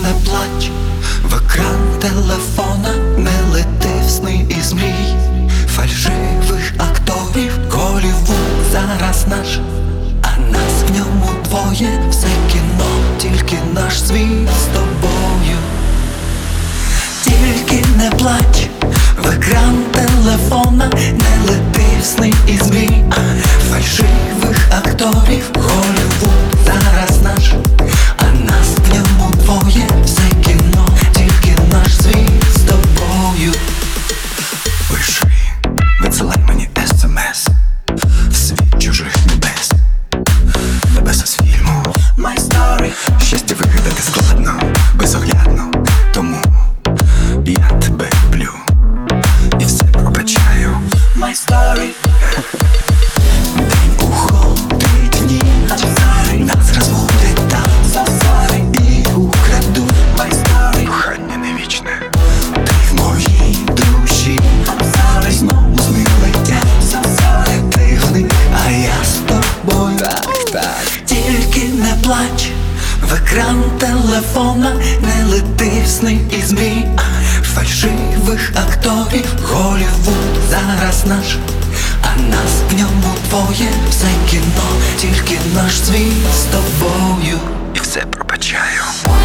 не плач, в екран телефона не лети в сни із мрій фальшивих акторів. Голлівуд зараз наш, а нас в ньому двоє. Все кіно, тільки наш світ з тобою. Тільки не плач, в екран телефона не лети в сни із мрій фальшивих акторів. Голлівуд зараз наш, а нас в ньому двоє. Все кіно, тільки наш світ з тобою. Пиши, відсилай мені SMS в світ чужих небес, небеса з фільму My Story. Щастя вигадати складно, безоглядно, тому я тебе люблю і все пробачаю. My Story. День уходить в ніч, нас розбудить там і украдуть. My Story. Кохання не вічне, ти в моїй душі. Знову сни летять, ти в них, а я з тобою. Так. Тільки не плач, в екран телефона не лети в сни із мрій фальшивих акторів. Голлівуд зараз наш, а нас в ньому двоє. Все кіно, тільки наш світ з тобою. І все пробачаю.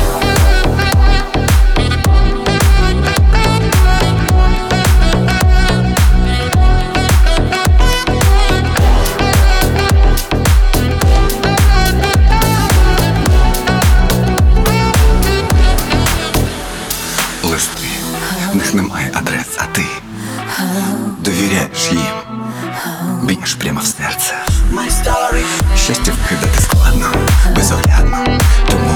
Листи, в них немає адрес, а ти довіряєш їм, б'єш прямо в серце. My Story. Щастя вкидати складно, безоглядно, тому